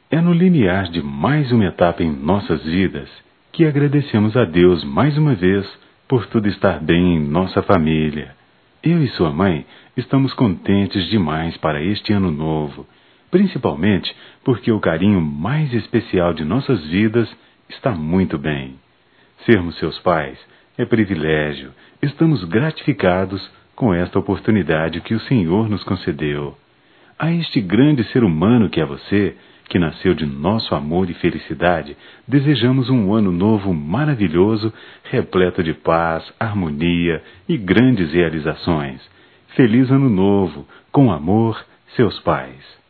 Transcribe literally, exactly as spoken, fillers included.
É no limiar de mais uma etapa em nossas vidas que agradecemos a Deus mais uma vez por tudo estar bem em nossa família. Eu e sua mãe estamos contentes demais para este ano novo, principalmente porque o carinho mais especial de nossas vidas está muito bem. Sermos seus pais é privilégio. Estamos gratificados com esta oportunidade que o Senhor nos concedeu. A este grande ser humano que é você, que nasceu de nosso amor e felicidade, desejamos um ano novo maravilhoso, repleto de paz, harmonia e grandes realizações. Feliz Ano Novo, com amor, seus pais.